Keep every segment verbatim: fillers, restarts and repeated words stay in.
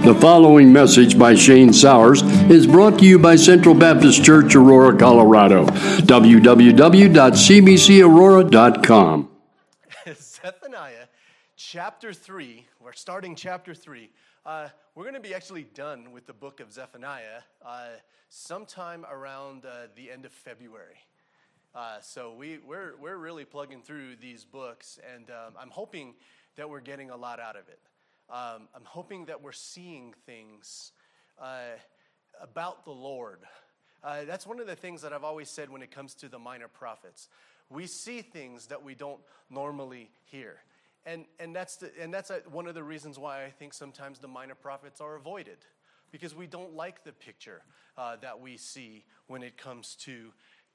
The following message by Shane Sowers is brought to you by Central Baptist Church, Aurora, Colorado. w w w dot c b c aurora dot com. Zephaniah chapter three. We're starting chapter three. Uh, we're going to be actually done with the book of Zephaniah uh, sometime around uh, the end of February. Uh, so we, we're we're really plugging through these books, and um, I'm hoping that we're getting a lot out of it. Um, I'm hoping that we're seeing things uh, about the Lord. Uh, that's one of the things that I've always said when it comes to the minor prophets. We see things that we don't normally hear, and and that's the, and that's a, one of the reasons why I think sometimes the minor prophets are avoided, because we don't like the picture uh, that we see when it comes to.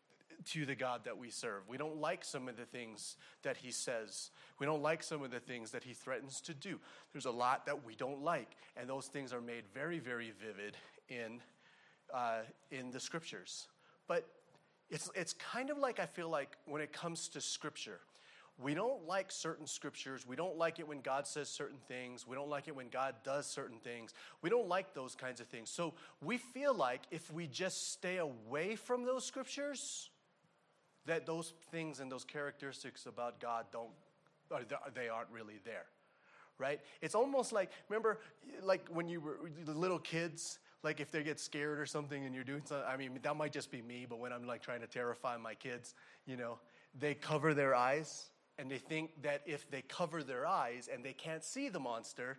to the God that we serve. We don't like some of the things that he says. We don't like some of the things that he threatens to do. There's a lot that we don't like, and those things are made very, very vivid in uh, in the scriptures. But it's it's kind of like, I feel like when it comes to scripture, we don't like certain scriptures. We don't like it when God says certain things. We don't like it when God does certain things. We don't like those kinds of things. So we feel like if we just stay away from those scriptures, that those things and those characteristics about God don't, or they aren't really there, right? It's almost like, remember, like when you were little kids, like if they get scared or something and you're doing something, I mean, that might just be me, but when I'm like trying to terrify my kids, you know, they cover their eyes, and they think that if they cover their eyes and they can't see the monster,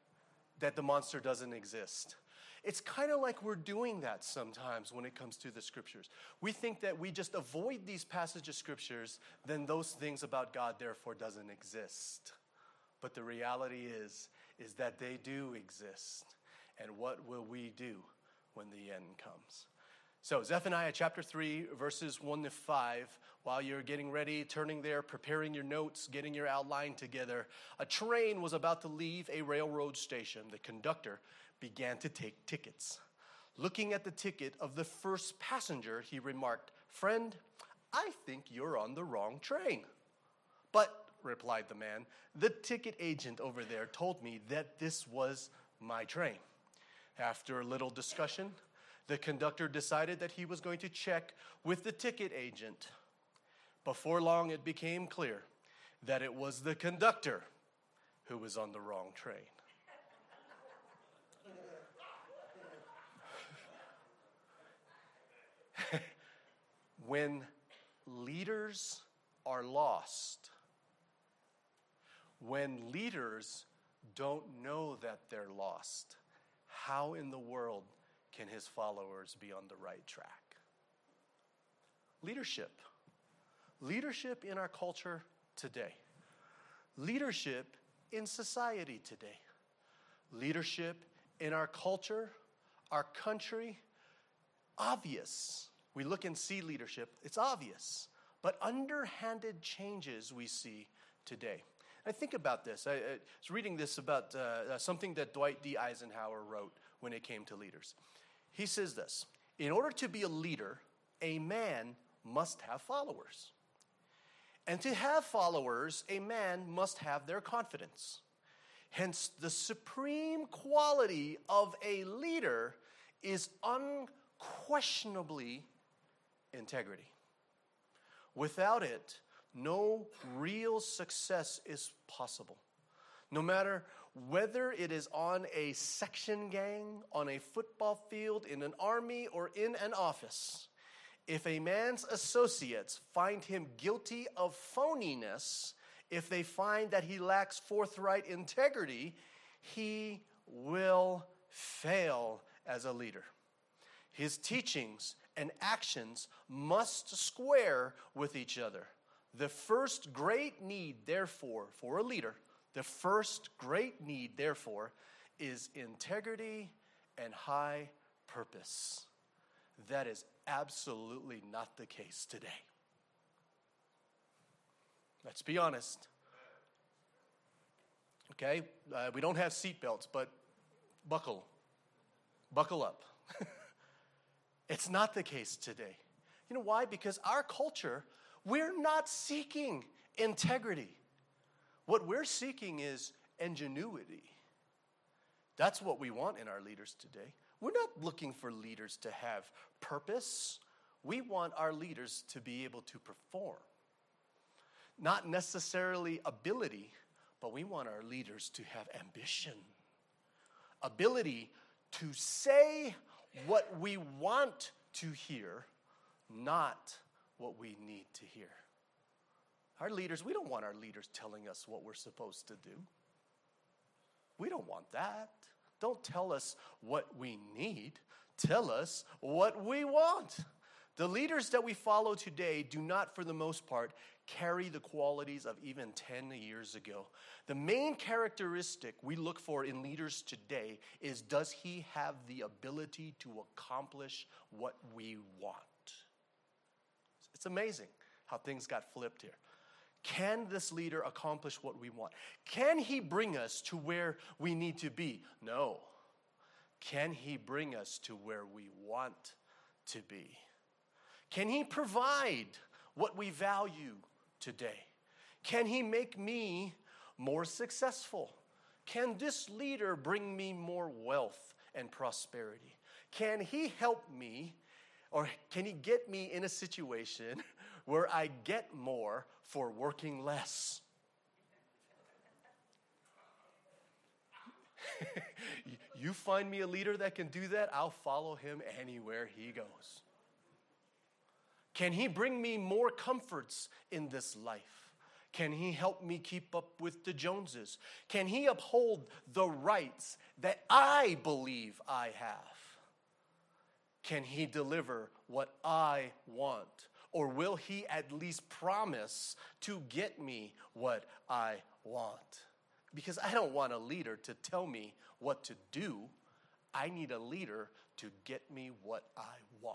that the monster doesn't exist. It's kind of like we're doing that sometimes when it comes to the scriptures. We think that we just avoid these passages of scriptures, then those things about God therefore doesn't exist. But the reality is, is that they do exist. And what will we do when the end comes? So Zephaniah chapter three, verses one to five. While you're getting ready, turning there, preparing your notes, getting your outline together, a train was about to leave a railroad station. The conductor began to take tickets. Looking at the ticket of the first passenger, he remarked, "Friend, I think you're on the wrong train." "But," replied the man, "the ticket agent over there told me that this was my train." After a little discussion, the conductor decided that he was going to check with the ticket agent. Before long, it became clear that it was the conductor who was on the wrong train. When leaders are lost, when leaders don't know that they're lost, how in the world can his followers be on the right track? Leadership. Leadership in our culture today. Leadership in society today. Leadership in our culture, our country. Obvious. We look and see leadership. It's obvious. But underhanded changes we see today. I think about this. I, I was reading this about uh, something that Dwight D. Eisenhower wrote when it came to leaders. He says this: in order to be a leader, a man must have followers. And to have followers, a man must have their confidence. Hence, the supreme quality of a leader is unquestionably integrity. Without it, no real success is possible. No matter whether it is on a section gang, on a football field, in an army, or in an office, if a man's associates find him guilty of phoniness, if they find that he lacks forthright integrity, he will fail as a leader. His teachings and actions must square with each other. The first great need, therefore, for a leader, the first great need, therefore, is integrity and high purpose. That is absolutely not the case today. Let's be honest. Okay? Uh, we don't have seatbelts, but buckle. Buckle up. It's not the case today. You know why? Because our culture, we're not seeking integrity. What we're seeking is ingenuity. That's what we want in our leaders today. We're not looking for leaders to have purpose. We want our leaders to be able to perform. Not necessarily ability, but we want our leaders to have ambition. Ability to say what we want to hear, not what we need to hear. Our leaders, we don't want our leaders telling us what we're supposed to do. We don't want that. Don't tell us what we need. Tell us what we want. The leaders that we follow today do not, for the most part, carry the qualities of even ten years ago. The main characteristic we look for in leaders today is, does he have the ability to accomplish what we want? It's amazing how things got flipped here. Can this leader accomplish what we want? Can he bring us to where we need to be? No. Can he bring us to where we want to be? Can he provide what we value today? Can he make me more successful? Can this leader bring me more wealth and prosperity? Can he help me, or can he get me in a situation where I get more for working less? You find me a leader that can do that, I'll follow him anywhere he goes. Can he bring me more comforts in this life? Can he help me keep up with the Joneses? Can he uphold the rights that I believe I have? Can he deliver what I want? Or will he at least promise to get me what I want? Because I don't want a leader to tell me what to do. I need a leader to get me what I want.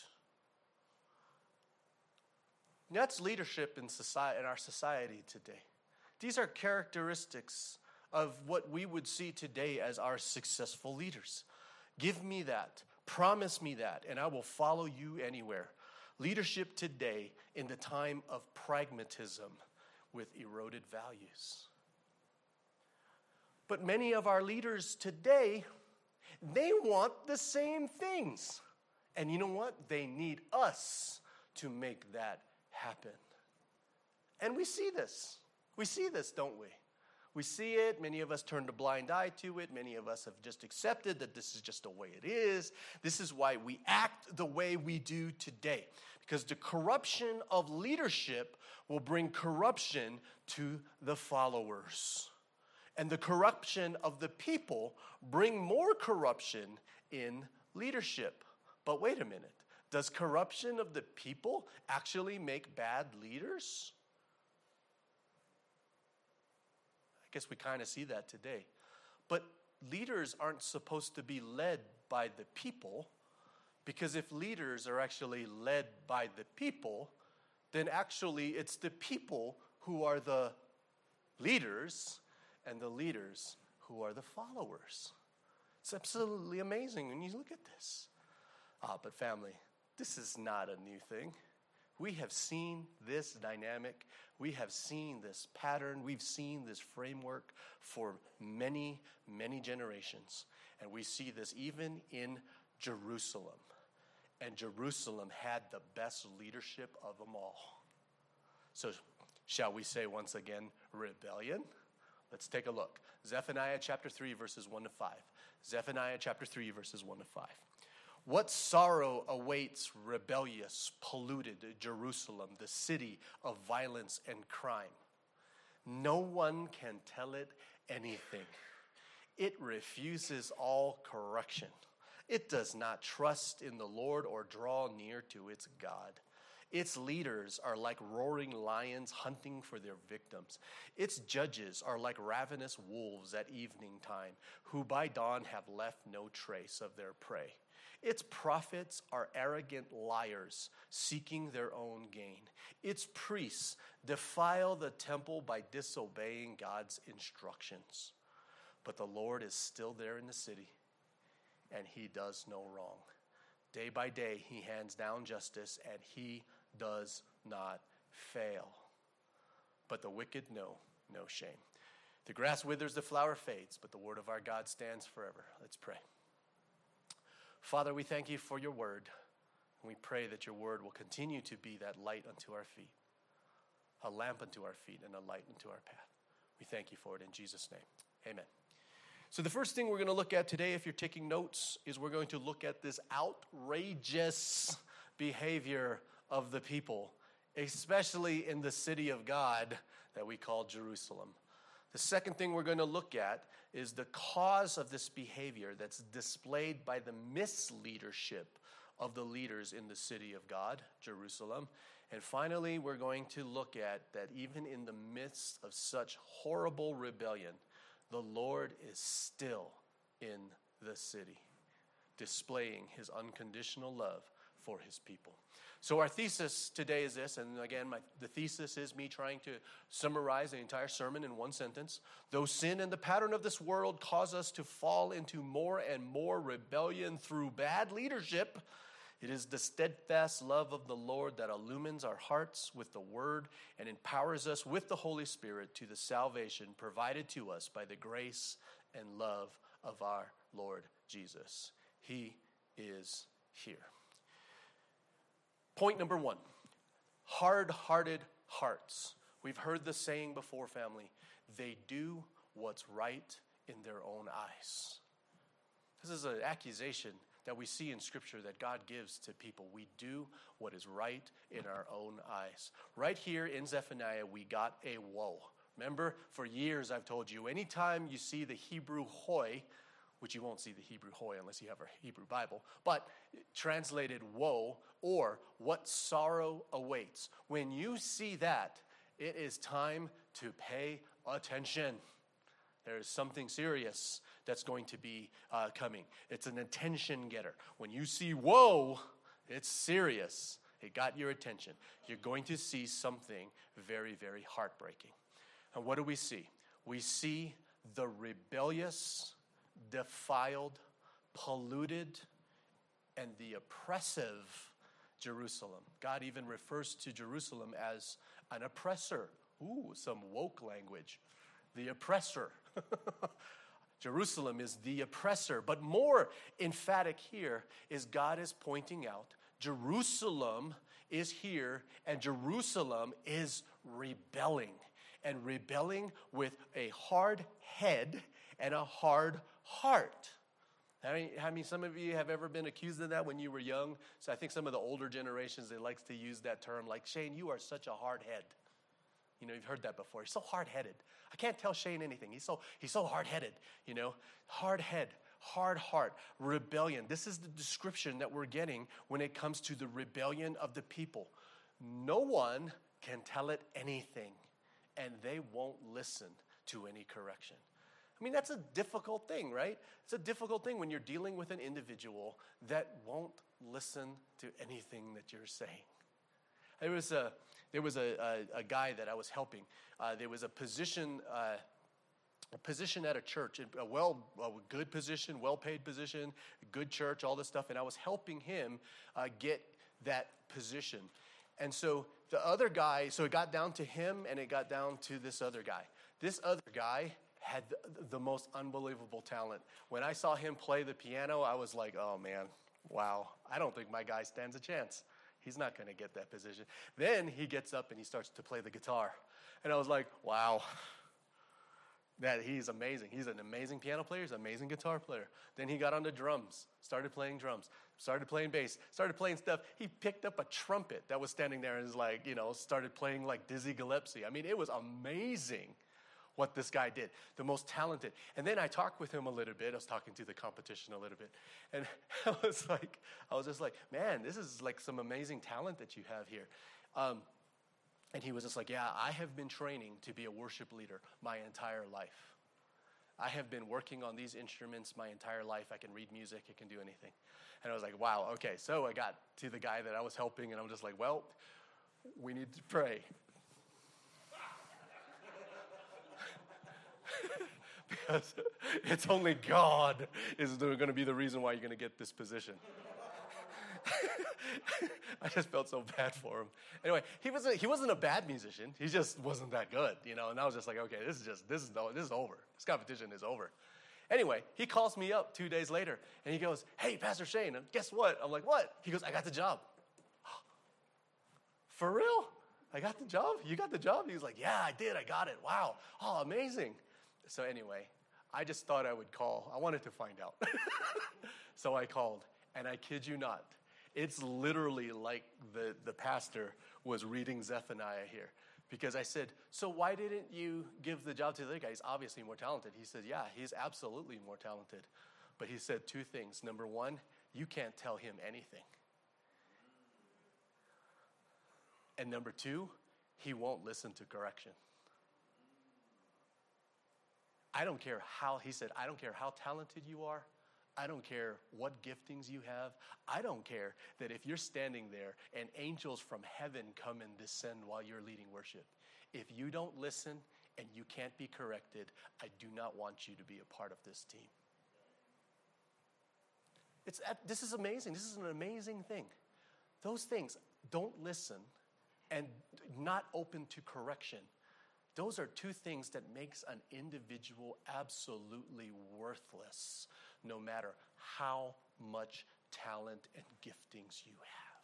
That's leadership in society, in our society today. These are characteristics of what we would see today as our successful leaders. Give me that. Promise me that, and I will follow you anywhere. Leadership today in the time of pragmatism with eroded values. But many of our leaders today, they want the same things. And you know what? They need us to make that happen. And we see this. We see this, don't we? We see it. Many of us turned a blind eye to it. Many of us have just accepted that this is just the way it is. This is why we act the way we do today. Because the corruption of leadership will bring corruption to the followers. And the corruption of the people bring more corruption in leadership. But wait a minute. Does corruption of the people actually make bad leaders? I guess we kind of see that today. But leaders aren't supposed to be led by the people, because if leaders are actually led by the people, then actually it's the people who are the leaders and the leaders who are the followers. It's absolutely amazing when you look at this. Ah, but family, this is not a new thing. We have seen this dynamic. We have seen this pattern. We've seen this framework for many, many generations. And we see this even in Jerusalem. And Jerusalem had the best leadership of them all. So shall we say once again, rebellion? Let's take a look. Zephaniah chapter three, verses one to five. Zephaniah chapter three, verses one to five. What sorrow awaits rebellious, polluted Jerusalem, the city of violence and crime? No one can tell it anything. It refuses all correction. It does not trust in the Lord or draw near to its God. Its leaders are like roaring lions hunting for their victims. Its judges are like ravenous wolves at evening time, who by dawn have left no trace of their prey. Its prophets are arrogant liars, seeking their own gain. Its priests defile the temple by disobeying God's instructions. But the Lord is still there in the city, and he does no wrong. Day by day, he hands down justice, and he does not fail. But the wicked know no shame. The grass withers, the flower fades, but the word of our God stands forever. Let's pray. Father, we thank you for your word. And we pray that your word will continue to be that light unto our feet, a lamp unto our feet, and a light unto our path. We thank you for it in Jesus' name. Amen. So the first thing we're going to look at today, if you're taking notes, is we're going to look at this outrageous behavior of the people, especially in the city of God that we call Jerusalem. The second thing we're going to look at is the cause of this behavior that's displayed by the misleadership of the leaders in the city of God, Jerusalem. And finally, we're going to look at that even in the midst of such horrible rebellion, the Lord is still in the city, displaying his unconditional love for his people. So our thesis today is this, and again, my, the thesis is me trying to summarize the entire sermon in one sentence. Though sin and the pattern of this world cause us to fall into more and more rebellion through bad leadership, it is the steadfast love of the Lord that illumines our hearts with the word and empowers us with the Holy Spirit to the salvation provided to us by the grace and love of our Lord Jesus. He is here. Point number one, hard-hearted hearts. We've heard the saying before, family. They do what's right in their own eyes. This is an accusation that we see in Scripture that God gives to people. We do what is right in our own eyes. Right here in Zephaniah, we got a woe. Remember, for years I've told you, anytime you see the Hebrew hoy, which you won't see the Hebrew hoy unless you have a Hebrew Bible, but translated woe, or what sorrow awaits. When you see that, it is time to pay attention. There is something serious that's going to be uh, coming. It's an attention getter. When you see woe, it's serious. It got your attention. You're going to see something very, very heartbreaking. And what do we see? We see the rebellious, defiled, polluted, and the oppressive Jerusalem. God even refers to Jerusalem as an oppressor. Ooh, some woke language. The oppressor. Jerusalem is the oppressor. But more emphatic here is God is pointing out Jerusalem is here and Jerusalem is rebelling. And rebelling with a hard head and a hard heart. I mean, I mean, some of you have ever been accused of that when you were young. So I think some of the older generations, they like to use that term like, Shane, you are such a hard head. You know, you've heard that before. He's so hard-headed. I can't tell Shane anything. He's so he's so hard-headed, you know. Hard head, hard heart, rebellion. This is the description that we're getting when it comes to the rebellion of the people. No one can tell it anything, and they won't listen to any correction. I mean, that's a difficult thing, right? It's a difficult thing when you're dealing with an individual that won't listen to anything that you're saying. There was a there was a, a, a guy that I was helping. Uh, there was a position uh, a position at a church, a well a good position, well-paid position, good church, all this stuff, and I was helping him uh, get that position. And so the other guy, so it got down to him, and it got down to this other guy. This other guy had the, the most unbelievable talent. When I saw him play the piano, I was like, oh man, wow, I don't think my guy stands a chance. He's not going to get that position. Then he gets up and he starts to play the guitar. And I was like, wow, that he's amazing. He's an amazing piano player. He's an amazing guitar player. Then he got on the drums, started playing drums, started playing bass, started playing stuff. He picked up a trumpet that was standing there and was like, you know, started playing like Dizzy Gillespie. I mean, it was amazing what this guy did, the most talented. And then I talked with him a little bit. I was talking to the competition a little bit. And I was like, I was just like, man, this is like some amazing talent that you have here. Um, and he was just like, yeah, I have been training to be a worship leader my entire life. I have been working on these instruments my entire life. I can read music. I can do anything. And I was like, wow, okay. So I got to the guy that I was helping, and I'm just like, well, we need to pray. Because it's only God is going to be the reason why you're going to get this position. I just felt so bad for him. Anyway, he wasn't he wasn't a bad musician. He just wasn't that good, you know. And I was just like, okay, this is just this is this is over. This competition is over. Anyway, he calls me up two days later, and he goes, "Hey, Pastor Shane, guess what?" I'm like, "What?" He goes, "I got the job." For real? I got the job? You got the job? He was like, "Yeah, I did. I got it. Wow. Oh, amazing." So anyway, I just thought I would call. I wanted to find out. So I called, and I kid you not, it's literally like the, the pastor was reading Zephaniah here. Because I said, "So why didn't you give the job to the other guy? He's obviously more talented." He said, "Yeah, he's absolutely more talented." But he said two things. Number one, you can't tell him anything. And number two, he won't listen to correction. I don't care how, he said, I don't care how talented you are. I don't care what giftings you have. I don't care that if you're standing there and angels from heaven come and descend while you're leading worship. If you don't listen and you can't be corrected, I do not want you to be a part of this team. It's, this is amazing. This is an amazing thing. Those things, don't listen and not open to correction. Those are two things that makes an individual absolutely worthless, no matter how much talent and giftings you have.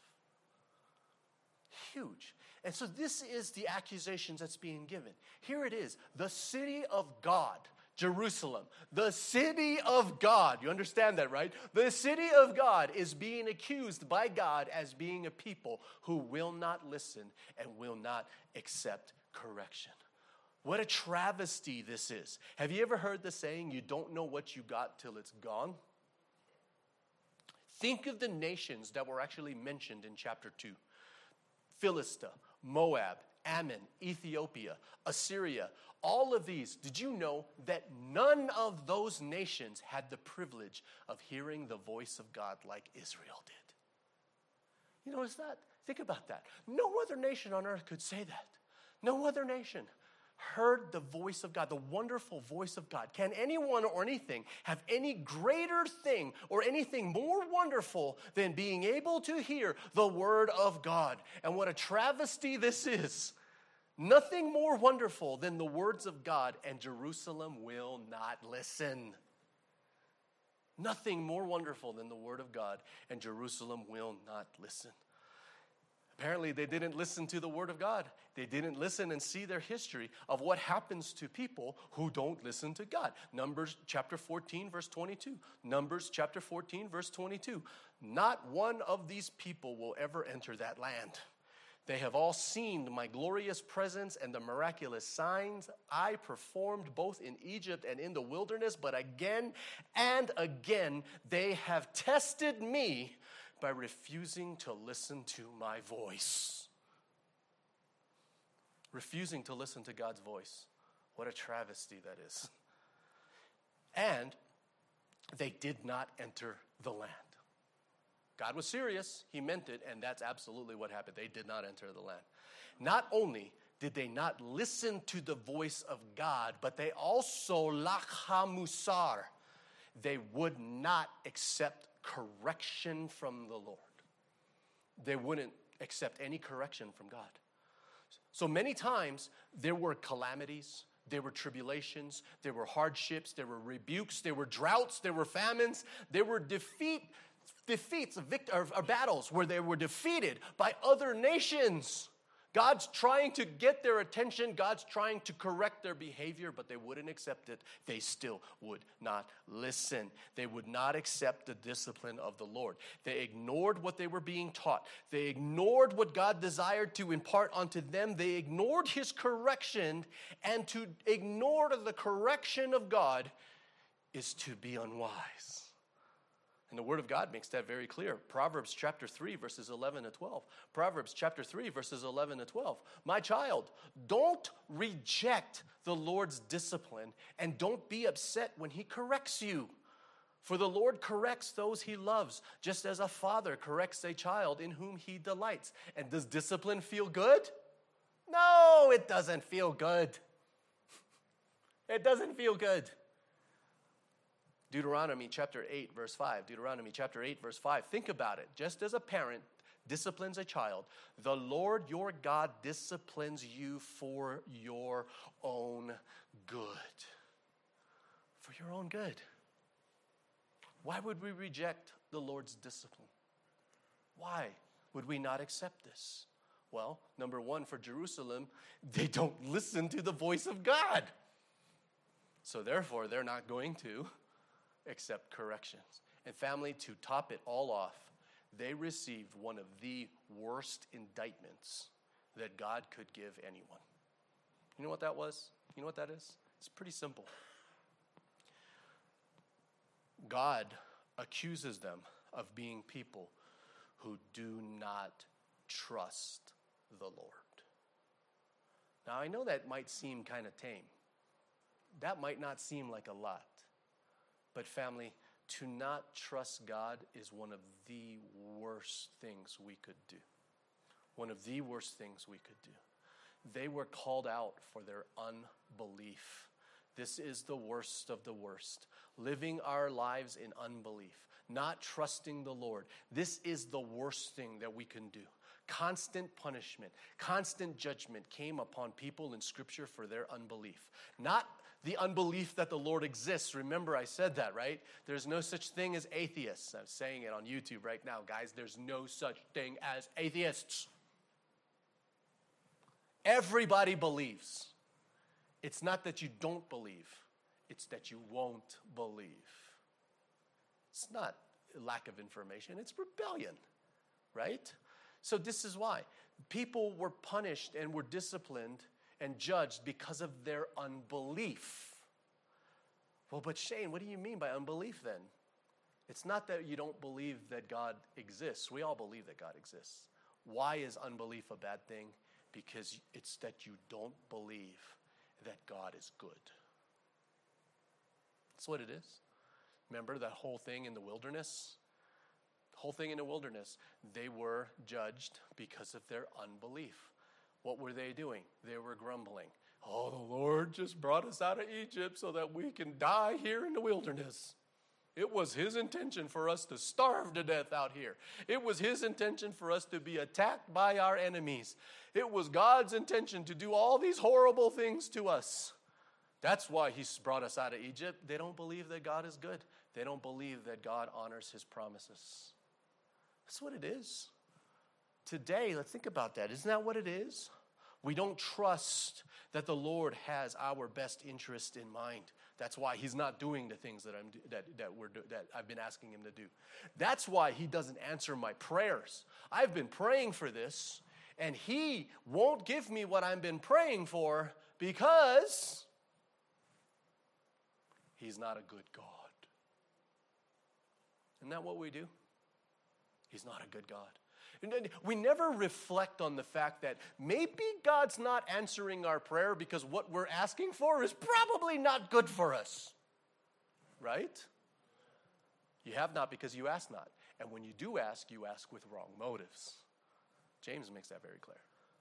Huge. And so this is the accusations that's being given. Here it is, the city of God, Jerusalem, the city of God. You understand that, right? The city of God is being accused by God as being a people who will not listen and will not accept correction. What a travesty this is. Have you ever heard the saying, you don't know what you got till it's gone? Think of the nations that were actually mentioned in chapter two. Philistia, Moab, Ammon, Ethiopia, Assyria. All of these, did you know that none of those nations had the privilege of hearing the voice of God like Israel did? You notice that? Think about that. No other nation on earth could say that. No other nation heard the voice of God, the wonderful voice of God. Can anyone or anything have any greater thing or anything more wonderful than being able to hear the word of God? And what a travesty this is. Nothing more wonderful than the words of God, and Jerusalem will not listen. Nothing more wonderful than the word of God, and Jerusalem will not listen. Apparently, they didn't listen to the word of God. They didn't listen and see their history of what happens to people who don't listen to God. Numbers chapter fourteen, verse twenty-two. Numbers chapter fourteen, verse twenty-two. Not one of these people will ever enter that land. They have all seen my glorious presence and the miraculous signs I performed both in Egypt and in the wilderness. But again and again, they have tested me by refusing to listen to my voice. Refusing to listen to God's voice. What a travesty that is. And they did not enter the land. God was serious. He meant it, and that's absolutely what happened. They did not enter the land. Not only did they not listen to the voice of God, but they also, lakha musar, they would not accept correction from the Lord. They wouldn't accept any correction from God. So many times there were calamities, there were tribulations, there were hardships, there were rebukes, there were droughts, there were famines, there were defeat, defeats, vict- or, or battles where they were defeated by other nations. God's trying to get their attention. God's trying to correct their behavior, but they wouldn't accept it. They still would not listen. They would not accept the discipline of the Lord. They ignored what they were being taught. They ignored what God desired to impart unto them. They ignored his correction, and to ignore the correction of God is to be unwise. And the Word of God makes that very clear. Proverbs chapter three, verses eleven to twelve. Proverbs chapter three, verses eleven to twelve. My child, don't reject the Lord's discipline, and don't be upset when he corrects you. For the Lord corrects those he loves, just as a father corrects a child in whom he delights. And does discipline feel good? No, it doesn't feel good. It doesn't feel good. Deuteronomy chapter eight, verse five. Deuteronomy chapter eight, verse five. Think about it. Just as a parent disciplines a child, the Lord your God disciplines you for your own good. For your own good. Why would we reject the Lord's discipline? Why would we not accept this? Well, number one, for Jerusalem, they don't listen to the voice of God. So therefore, they're not going to accept corrections. And family, to top it all off, they received one of the worst indictments that God could give anyone. You know what that was? You know what that is? It's pretty simple. God accuses them of being people who do not trust the Lord. Now, I know that might seem kind of tame. That might not seem like a lot. But family, to not trust God is one of the worst things we could do. One of the worst things we could do. They were called out for their unbelief. This is the worst of the worst. Living our lives in unbelief, not trusting the Lord. This is the worst thing that we can do. Constant punishment, constant judgment came upon people in Scripture for their unbelief. Not the unbelief that the Lord exists. Remember, I said that, right? There's no such thing as atheists. I'm saying it on YouTube right now, guys. There's no such thing as atheists. Everybody believes. It's not that you don't believe. It's that you won't believe. It's not lack of information. It's rebellion, right? So this is why. People were punished and were disciplined and judged because of their unbelief. Well, but Shane, what do you mean by unbelief then? It's not that you don't believe that God exists. We all believe that God exists. Why is unbelief a bad thing? Because it's that you don't believe that God is good. That's what it is. Remember that whole thing in the wilderness? The whole thing in the wilderness, they were judged because of their unbelief. What were they doing? They were grumbling. Oh, the Lord just brought us out of Egypt so that we can die here in the wilderness. It was his intention for us to starve to death out here. It was his intention for us to be attacked by our enemies. It was God's intention to do all these horrible things to us. That's why he's brought us out of Egypt. They don't believe that God is good. They don't believe that God honors his promises. That's what it is. Today, let's think about that. Isn't that what it is? We don't trust that the Lord has our best interest in mind. That's why he's not doing the things that I'm that that we're that I've been asking him to do. That's why he doesn't answer my prayers. I've been praying for this, and he won't give me what I've been praying for because he's not a good God. Isn't that what we do? He's not a good God. And we never reflect on the fact that maybe God's not answering our prayer because what we're asking for is probably not good for us. Right? You have not because you ask not. And when you do ask, you ask with wrong motives. James makes that very clear.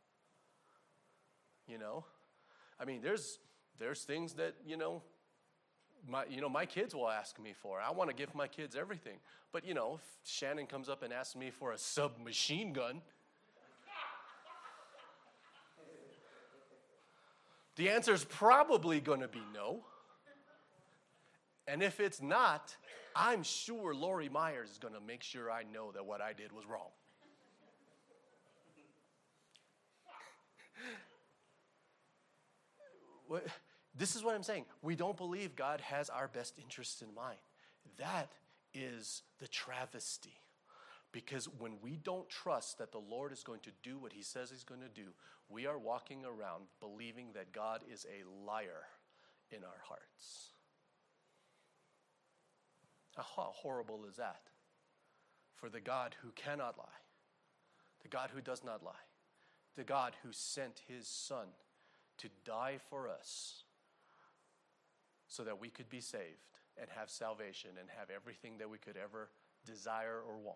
You know? I mean, there's there's things that, you know, My, you know, my kids will ask me for. I want to give my kids everything. But, you know, if Shannon comes up and asks me for a submachine gun, the answer is probably going to be no. And if it's not, I'm sure Lori Myers is going to make sure I know that what I did was wrong. What? This is what I'm saying. We don't believe God has our best interests in mind. That is the travesty. Because when we don't trust that the Lord is going to do what he says he's going to do, we are walking around believing that God is a liar in our hearts. How horrible is that? For the God who cannot lie, the God who does not lie, the God who sent his Son to die for us, so that we could be saved and have salvation and have everything that we could ever desire or want.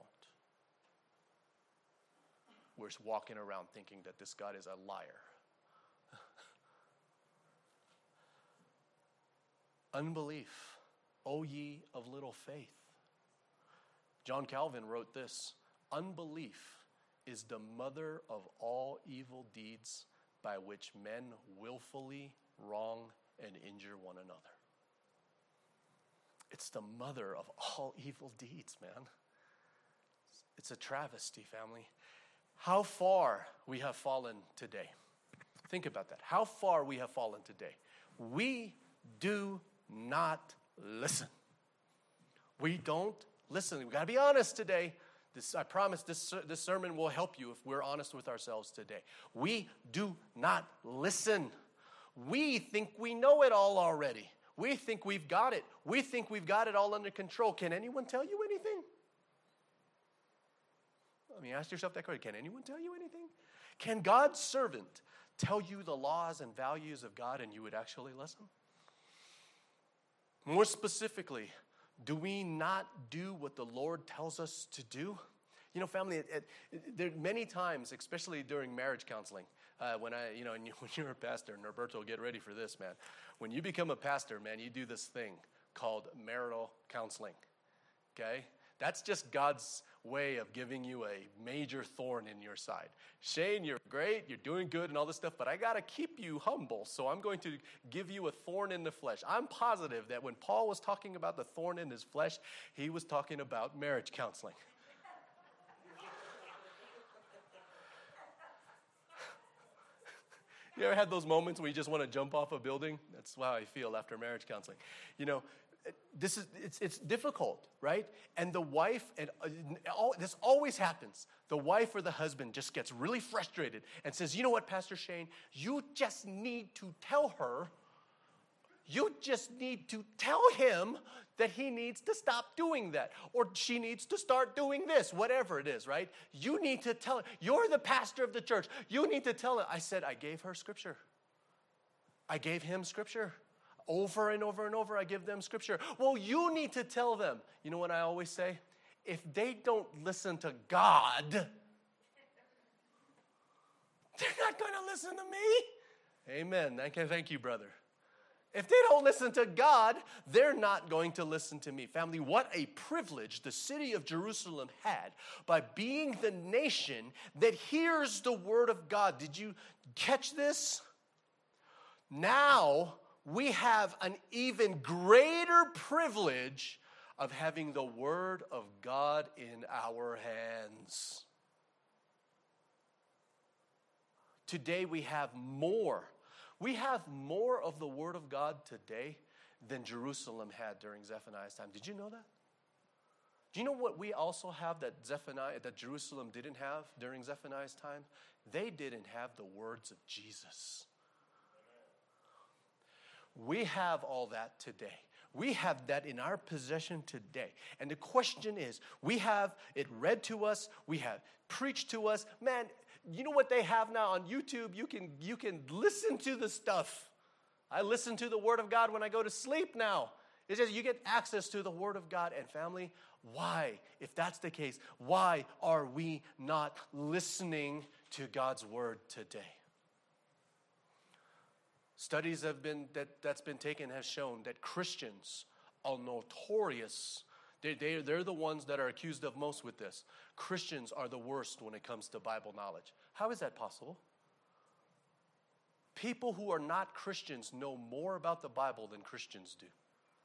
We're just walking around thinking that this God is a liar. Unbelief O ye of little faith. John Calvin wrote this, unbelief is the mother of all evil deeds by which men willfully wrong and injure one another. It's the mother of all evil deeds, man. It's a travesty, family. How far we have fallen today. Think about that. How far we have fallen today. We do not listen. We don't listen. We've got to be honest today. This, I promise this, this sermon will help you if we're honest with ourselves today. We do not listen. We think we know it all already. We think we've got it. We think we've got it all under control. Can anyone tell you anything? I mean, ask yourself that question. Can anyone tell you anything? Can God's servant tell you the laws and values of God and you would actually listen? More specifically, do we not do what the Lord tells us to do? You know, family, it, it, it, there are many times, especially during marriage counseling, uh, when I, you know, when you're a pastor, Norberto, get ready for this, man. When you become a pastor, man, you do this thing called marital counseling, okay? That's just God's way of giving you a major thorn in your side. Shane, you're great, you're doing good and all this stuff, but I got to keep you humble, so I'm going to give you a thorn in the flesh. I'm positive that when Paul was talking about the thorn in his flesh, he was talking about marriage counseling. You ever had those moments where you just want to jump off a building? That's how I feel after marriage counseling. You know, this is it's it's difficult, right? And the wife, and uh, all, this always happens. The wife or the husband just gets really frustrated and says, you know what, Pastor Shane, you just need to tell her, you just need to tell him that he needs to stop doing that, or she needs to start doing this, whatever it is, right? You need to tell her. You're the pastor of the church. You need to tell her. I said, I gave her scripture. I gave him scripture. Over and over and over, I give them scripture. Well, you need to tell them. You know what I always say? If they don't listen to God, they're not going to listen to me. Amen. Okay, thank you, brother. If they don't listen to God, they're not going to listen to me. Family, what a privilege the city of Jerusalem had by being the nation that hears the word of God. Did you catch this? Now, we have an even greater privilege of having the word of God in our hands. Today we have more. We have more of the word of God today than Jerusalem had during Zephaniah's time. Did you know that? Do you know what we also have that Zephaniah, that Jerusalem didn't have during Zephaniah's time? They didn't have the words of Jesus. We have all that today. We have that in our possession today. And the question is, we have it read to us, we have preached to us. Man, you know what they have now on YouTube? You can, you can listen to the stuff. I listen to the Word of God when I go to sleep now. It's just you get access to the Word of God. And family, why, if that's the case, why are we not listening to God's Word today? Studies have been that, that's been taken has shown that Christians are notorious. They, they, they're the ones that are accused of most with this. Christians are the worst when it comes to Bible knowledge. How is that possible? People who are not Christians know more about the Bible than Christians do.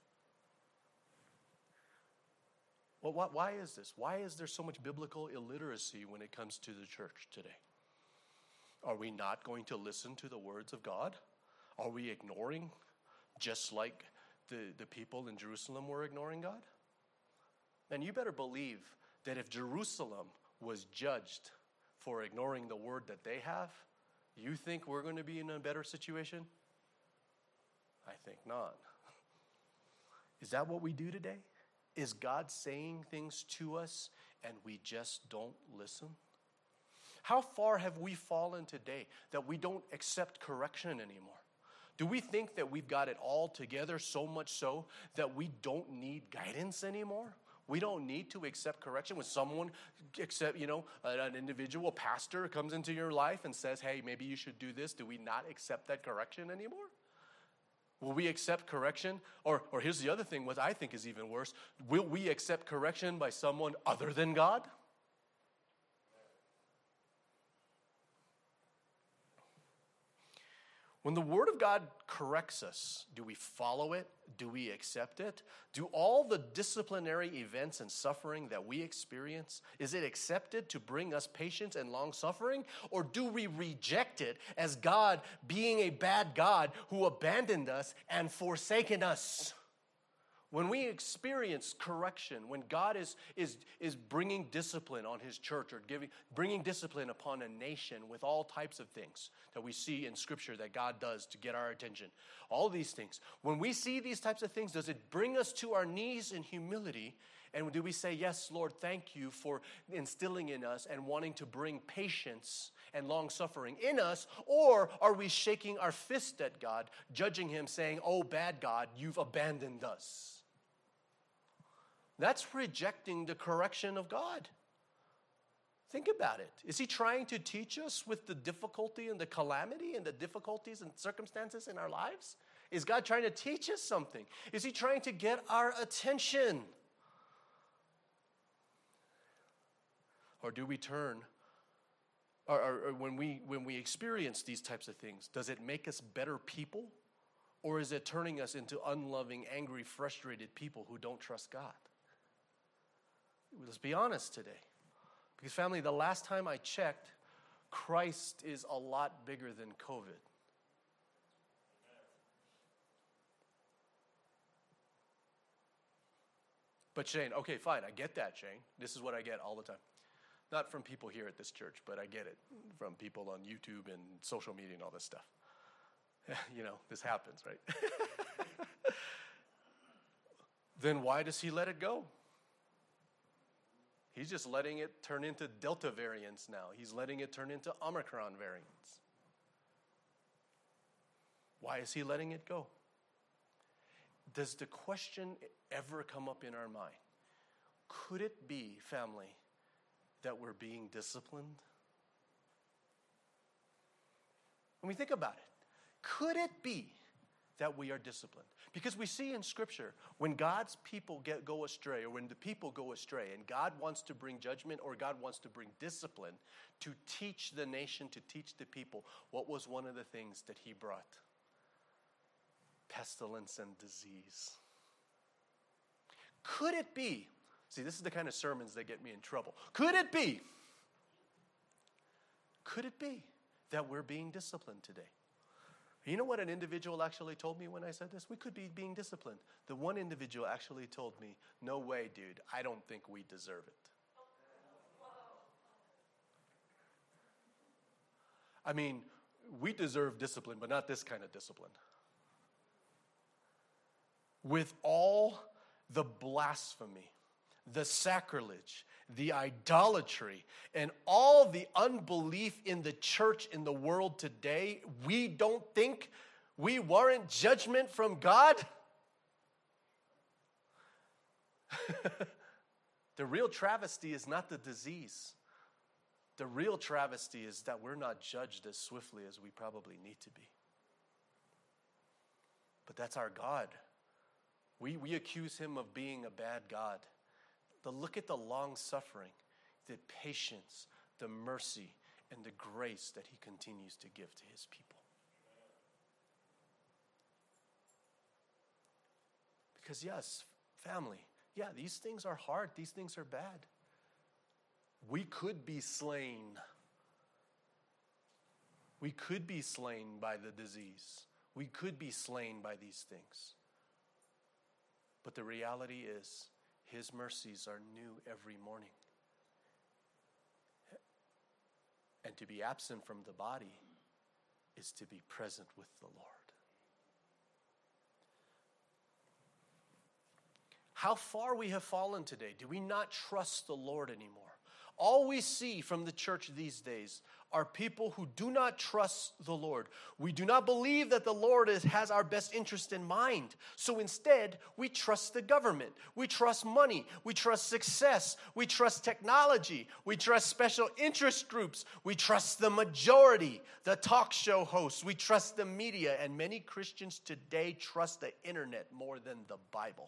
Well, what, why is this? Why is there so much biblical illiteracy when it comes to the church today? Are we not going to listen to the words of God? Are we ignoring, just like the, the people in Jerusalem were ignoring God? And you better believe that if Jerusalem was judged for ignoring the word that they have, you think we're going to be in a better situation? I think not. Is that what we do today? Is God saying things to us and we just don't listen? How far have we fallen today that we don't accept correction anymore? Do we think that we've got it all together so much so that we don't need guidance anymore? We don't need to accept correction when someone, except, you know, an individual pastor comes into your life and says, hey, maybe you should do this. Do we not accept that correction anymore? Will we accept correction? Or, or here's the other thing, what I think is even worse. Will we accept correction by someone other than God? When the Word of God corrects us, do we follow it? Do we accept it? Do all the disciplinary events and suffering that we experience, is it accepted to bring us patience and long suffering? Or do we reject it as God being a bad God who abandoned us and forsaken us? When we experience correction, when God is, is, is bringing discipline on his church or giving, bringing discipline upon a nation with all types of things that we see in Scripture that God does to get our attention, all these things, when we see these types of things, does it bring us to our knees in humility? And do we say, yes, Lord, thank you for instilling in us and wanting to bring patience and long suffering in us? Or are we shaking our fist at God, judging him, saying, oh, bad God, you've abandoned us? That's rejecting the correction of God. Think about it. Is he trying to teach us with the difficulty and the calamity and the difficulties and circumstances in our lives? Is God trying to teach us something? Is he trying to get our attention? Or do we turn, or, or, or when we when we experience these types of things, does it make us better people? Or is it turning us into unloving, angry, frustrated people who don't trust God? Let's be honest today. Because family, the last time I checked, Christ is a lot bigger than COVID. But Shane, okay, fine, I get that, Shane. This is what I get all the time. Not from people here at this church, but I get it from people on YouTube and social media and all this stuff. You know, this happens, right? Then why does he let it go? He's just letting it turn into Delta variants now. He's letting it turn into Omicron variants. Why is he letting it go? Does the question ever come up in our mind? Could it be, family, that we're being disciplined? When we think about it, could it be that we are disciplined? Because we see in Scripture, when God's people get, go astray, or when the people go astray, and God wants to bring judgment, or God wants to bring discipline to teach the nation, to teach the people, what was one of the things that he brought? Pestilence and disease. Could it be, see, this is the kind of sermons that get me in trouble. Could it be, could it be that we're being disciplined today? You know what an individual actually told me when I said this? We could be being disciplined. The one individual actually told me, no way, dude, I don't think we deserve it. I mean, we deserve discipline, but not this kind of discipline. With all the blasphemy, the sacrilege, the idolatry, and all the unbelief in the church in the world today, we don't think we warrant judgment from God? The real travesty is not the disease. The real travesty is that we're not judged as swiftly as we probably need to be. But that's our God. We, we accuse him of being a bad God. But look at the long suffering, the patience, the mercy, and the grace that he continues to give to his people. Because yes, family, yeah, these things are hard. These things are bad. We could be slain. We could be slain by the disease. We could be slain by these things. But the reality is, his mercies are new every morning. And to be absent from the body is to be present with the Lord. How far we have fallen today. Do we not trust the Lord anymore? All we see from the church these days are people who do not trust the Lord. We do not believe that the Lord is, has our best interest in mind. So instead, we trust the government. We trust money. We trust success. We trust technology. We trust special interest groups. We trust the majority, the talk show hosts. We trust the media. And many Christians today trust the internet more than the Bible.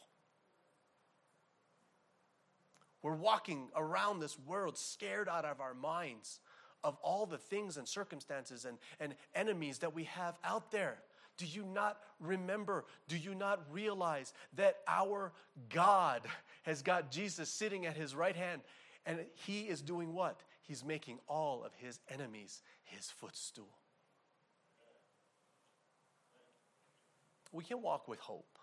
We're walking around this world scared out of our minds of all the things and circumstances and, and enemies that we have out there. Do you not remember, do you not realize that our God has got Jesus sitting at his right hand, and he is doing what? He's making all of his enemies his footstool. We can walk with hope.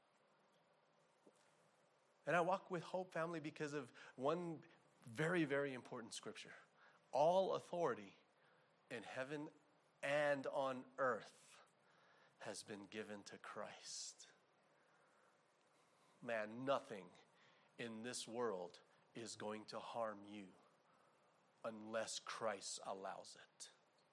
And I walk with hope, family, because of one very, very important scripture. All authority in heaven and on earth has been given to Christ. Man, nothing in this world is going to harm you unless Christ allows it.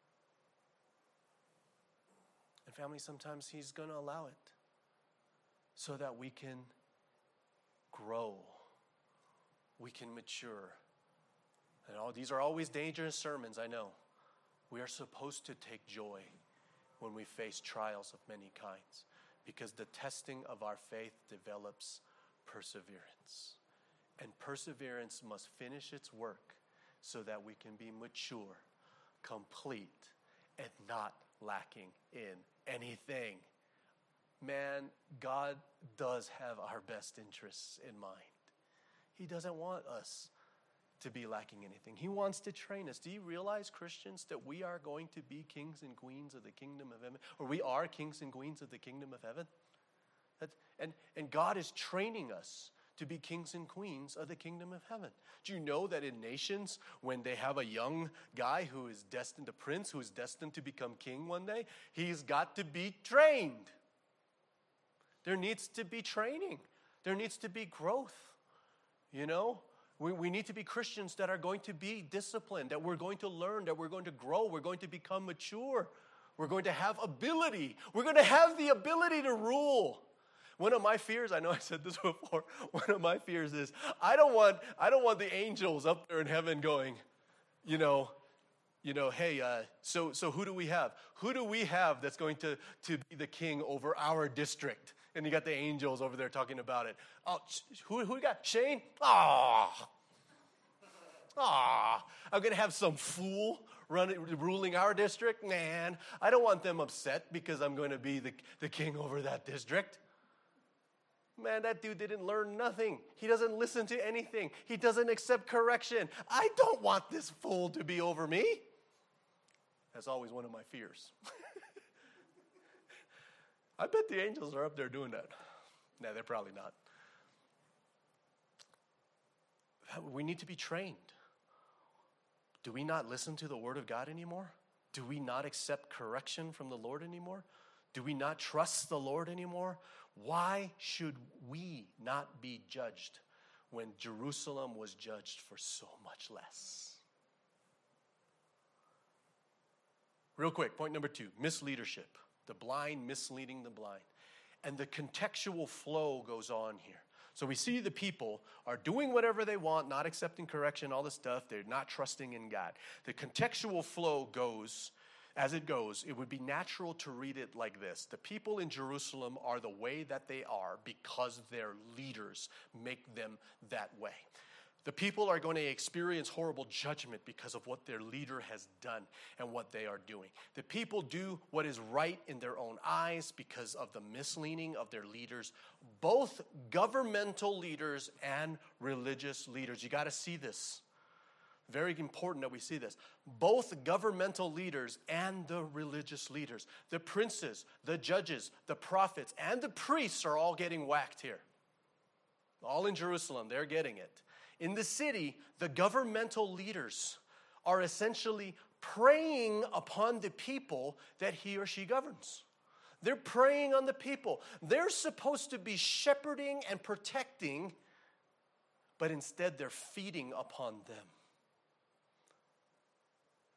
And family, sometimes he's going to allow it so that we can grow, we can mature. And all these are always dangerous sermons, I know. We are supposed to take joy when we face trials of many kinds, because the testing of our faith develops perseverance. And perseverance must finish its work so that we can be mature, complete, and not lacking in anything. Man, God does have our best interests in mind. He doesn't want us to be lacking anything. He wants to train us. Do you realize, Christians, that we are going to be kings and queens of the kingdom of heaven? Or we are kings and queens of the kingdom of heaven? That's, and, and God is training us to be kings and queens of the kingdom of heaven. Do you know that in nations, when they have a young guy who is destined, a prince who is destined to become king one day, he's got to be trained. There needs to be training. There needs to be growth. You know, we, we need to be Christians that are going to be disciplined, that we're going to learn, that we're going to grow, we're going to become mature. We're going to have ability. We're going to have the ability to rule. One of my fears, I know I said this before, one of my fears is I don't want I don't want the angels up there in heaven going, you know, you know, hey, uh, so so who do we have? Who do we have that's going to, to be the king over our district? And you got the angels over there talking about it. Oh, who who we got? Shane? Ah, ah, I'm gonna have some fool running ruling our district. Man, I don't want them upset because I'm going to be the the king over that district. Man, that dude didn't learn nothing. He doesn't listen to anything. He doesn't accept correction. I don't want this fool to be over me. That's always one of my fears. I bet the angels are up there doing that. No, they're probably not. We need to be trained. Do we not listen to the word of God anymore? Do we not accept correction from the Lord anymore? Do we not trust the Lord anymore? Why should we not be judged when Jerusalem was judged for so much less? Real quick, point number two, misleadership. The blind misleading the blind. And the contextual flow goes on here. So we see the people are doing whatever they want, not accepting correction, all this stuff. They're not trusting in God. The contextual flow goes, as it goes, it would be natural to read it like this. The people in Jerusalem are the way that they are because their leaders make them that way. The people are going to experience horrible judgment because of what their leader has done and what they are doing. The people do what is right in their own eyes because of the misleading of their leaders, both governmental leaders and religious leaders. You got to see this. Very important that we see this. Both governmental leaders and the religious leaders, the princes, the judges, the prophets, and the priests are all getting whacked here. All in Jerusalem, they're getting it. In the city, the governmental leaders are essentially preying upon the people that he or she governs. They're preying on the people. They're supposed to be shepherding and protecting, but instead they're feeding upon them.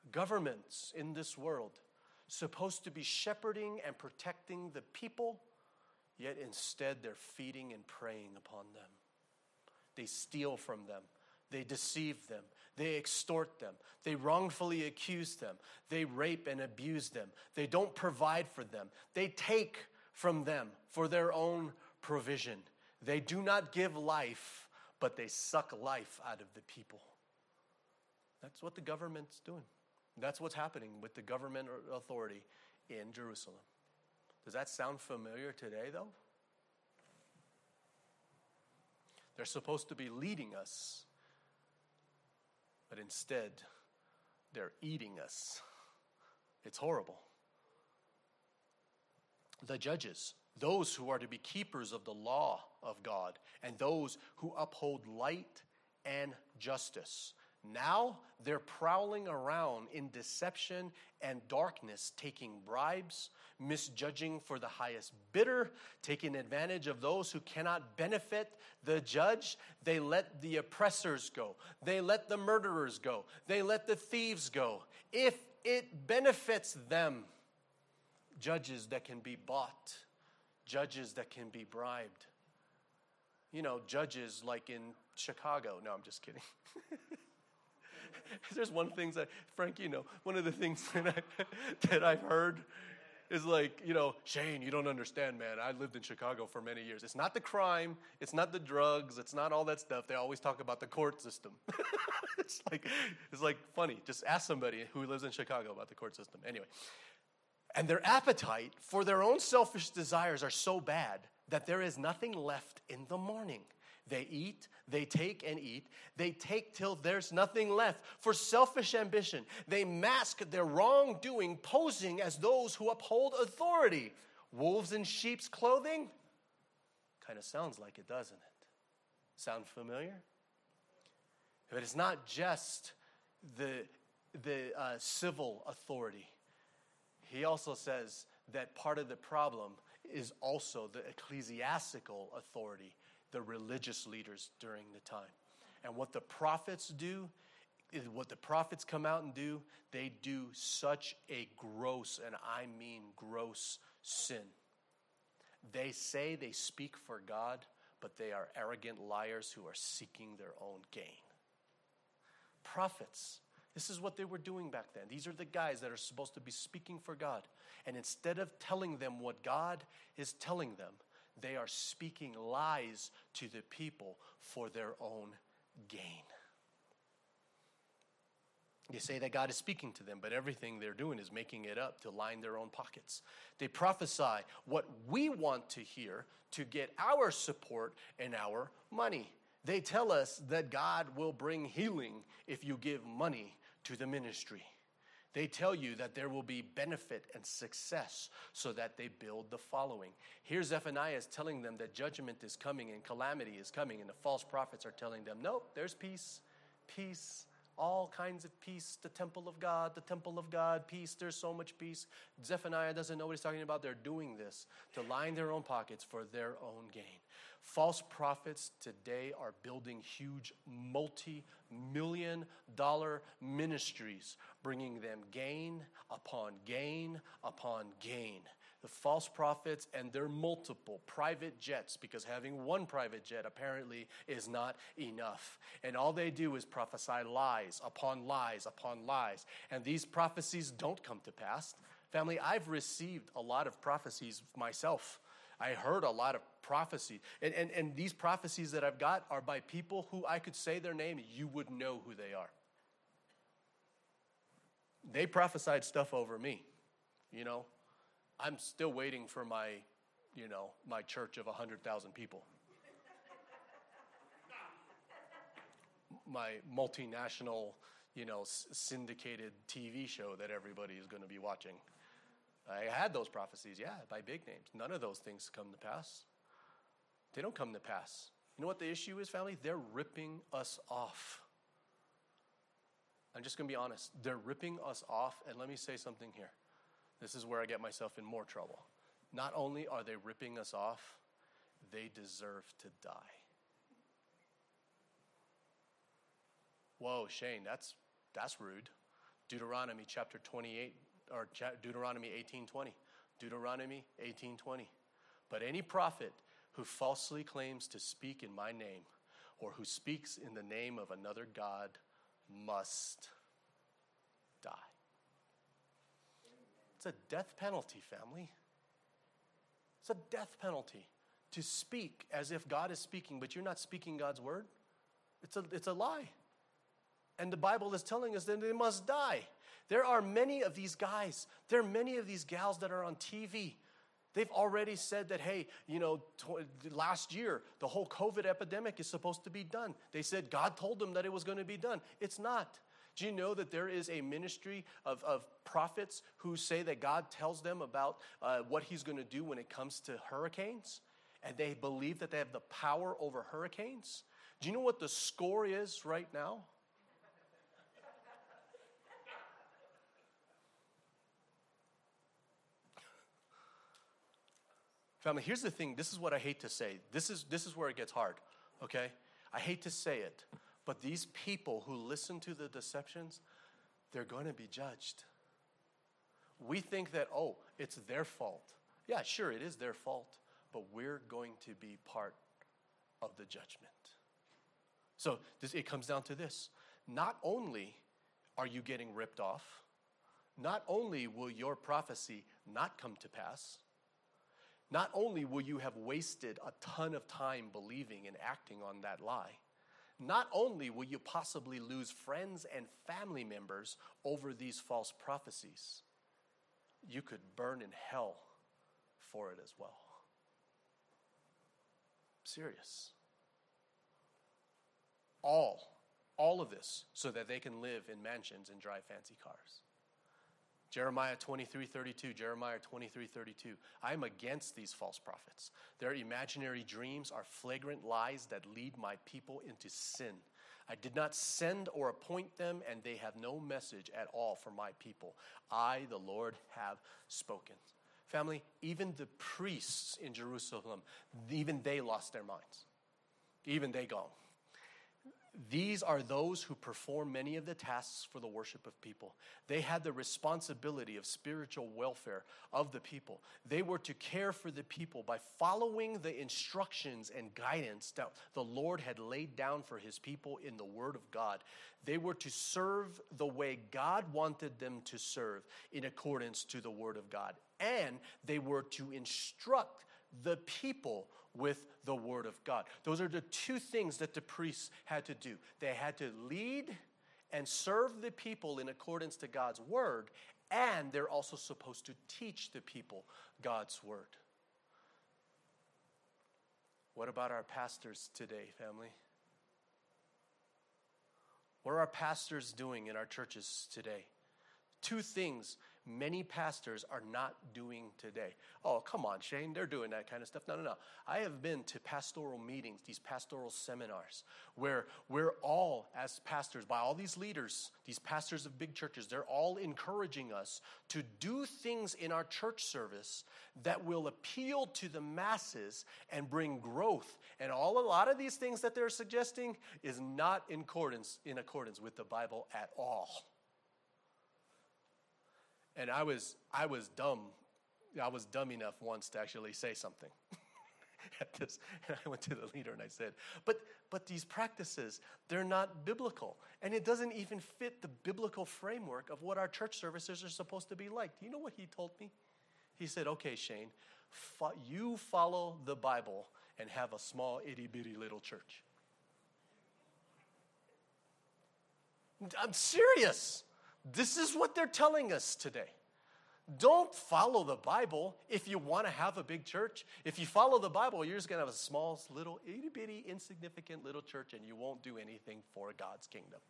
governments in this world supposed to be shepherding and protecting the people, yet instead they're feeding and preying upon them. They steal from them. They deceive them. They extort them. They wrongfully accuse them. They rape and abuse them. They don't provide for them. They take from them for their own provision. They do not give life, but they suck life out of the people. That's what the government's doing. That's what's happening with the government authority in Jerusalem. Does that sound familiar today, though? They're supposed to be leading us, but instead, they're eating us. It's horrible. The judges, those who are to be keepers of the law of God, and those who uphold light and justice. Now they're prowling around in deception and darkness, taking bribes, misjudging for the highest bidder, taking advantage of those who cannot benefit the judge. They let the oppressors go. They let the murderers go. They let the thieves go. If it benefits them, judges that can be bought, judges that can be bribed. You know, judges like in Chicago. No, I'm just kidding. There's one thing that, Frank, you know, one of the things that, I, that I've heard is like, you know, Shane, you don't understand, man. I lived in Chicago for many years. It's not the crime. It's not the drugs. It's not all that stuff. They always talk about the court system. it's like it's like funny. Just ask somebody who lives in Chicago about the court system. Anyway, and their appetite for their own selfish desires are so bad that there is nothing left in the morning. They eat, they take and eat. They take till there's nothing left. For selfish ambition, they mask their wrongdoing, posing as those who uphold authority. Wolves in sheep's clothing? Kind of sounds like it, doesn't it? Sound familiar? But it's not just the, the uh, civil authority. He also says that part of the problem is also the ecclesiastical authority, the religious leaders during the time. And what the prophets do, is what the prophets come out and do, they do such a gross, and I mean gross, sin. They say they speak for God, but they are arrogant liars who are seeking their own gain. Prophets, this is what they were doing back then. These are the guys that are supposed to be speaking for God. And instead of telling them what God is telling them, they are speaking lies to the people for their own gain. They say that God is speaking to them, but everything they're doing is making it up to line their own pockets. They prophesy what we want to hear to get our support and our money. They tell us that God will bring healing if you give money to the ministry. They tell you that there will be benefit and success so that they build the following. Here Zephaniah is telling them that judgment is coming and calamity is coming, and the false prophets are telling them, nope, there's peace, peace, all kinds of peace, the temple of God, the temple of God, peace, there's so much peace. Zephaniah doesn't know what he's talking about. They're doing this to line their own pockets for their own gain. False prophets today are building huge multi-million dollar ministries, bringing them gain upon gain upon gain. The false prophets and their multiple private jets, because having one private jet apparently is not enough. And all they do is prophesy lies upon lies upon lies. And these prophecies don't come to pass. Family, I've received a lot of prophecies myself. I heard a lot of prophecy. And, and, and these prophecies that I've got are by people who I could say their name, you would know who they are. They prophesied stuff over me, you know. I'm still waiting for my, you know, my church of one hundred thousand people. My multinational, you know, syndicated T V show that everybody is going to be watching. I had those prophecies, yeah, by big names. None of those things come to pass. They don't come to pass. You know what the issue is, family? They're ripping us off. I'm just going to be honest. They're ripping us off, and let me say something here. This is where I get myself in more trouble. Not only are they ripping us off, they deserve to die. Whoa, Shane, that's that's rude. Deuteronomy chapter twenty-eight, or Deuteronomy eighteen twenty. Deuteronomy eighteen twenty. But any prophet who falsely claims to speak in my name, or who speaks in the name of another God, must die. It's a death penalty, family. It's a death penalty to speak as if God is speaking, but you're not speaking God's word. It's a, it's a lie. And the Bible is telling us that they must die. There are many of these guys, there are many of these gals that are on T V. They've already said that, hey, you know, tw- last year, the whole COVID epidemic is supposed to be done. They said God told them that it was going to be done. It's not. Do you know that there is a ministry of, of prophets who say that God tells them about uh, what he's going to do when it comes to hurricanes? And they believe that they have the power over hurricanes? Do you know what the score is right now? Family, here's the thing. This is what I hate to say. This is, this is where it gets hard, okay? I hate to say it, but these people who listen to the deceptions, they're going to be judged. We think that, oh, it's their fault. Yeah, sure, it is their fault, but we're going to be part of the judgment. So this, it comes down to this. Not only are you getting ripped off, not only will your prophecy not come to pass, not only will you have wasted a ton of time believing and acting on that lie, not only will you possibly lose friends and family members over these false prophecies, you could burn in hell for it as well. Serious. All, all of this so that they can live in mansions and drive fancy cars. Jeremiah twenty-three thirty-two, Jeremiah twenty-three thirty-two. I am against these false prophets. Their imaginary dreams are flagrant lies that lead my people into sin. I did not send or appoint them, and they have no message at all for my people. I, the Lord, have spoken. Family, even the priests in Jerusalem, even they lost their minds. Even they gone. These are those who perform many of the tasks for the worship of people. They had the responsibility of spiritual welfare of the people. They were to care for the people by following the instructions and guidance that the Lord had laid down for his people in the Word of God. They were to serve the way God wanted them to serve in accordance to the Word of God. And they were to instruct the people with the Word of God. Those are the two things that the priests had to do. They had to lead and serve the people in accordance to God's Word, and they're also supposed to teach the people God's Word. What about our pastors today, family? What are our pastors doing in our churches today? Two things many pastors are not doing today. Oh, come on, Shane, they're doing that kind of stuff. No, no, no. I have been to pastoral meetings, these pastoral seminars, where we're all, as pastors, by all these leaders, these pastors of big churches, they're all encouraging us to do things in our church service that will appeal to the masses and bring growth. And all a lot of these things that they're suggesting is not in accordance, in accordance with the Bible at all. And I was I was dumb. I was dumb enough once to actually say something at this. And I went to the leader and I said, but but these practices, they're not biblical. And it doesn't even fit the biblical framework of what our church services are supposed to be like. Do you know what he told me? He said, okay, Shane, fo- you follow the Bible and have a small itty-bitty little church. I'm serious. This is what they're telling us today. Don't follow the Bible if you want to have a big church. If you follow the Bible, you're just going to have a small, little, itty-bitty, insignificant little church, and you won't do anything for God's kingdom.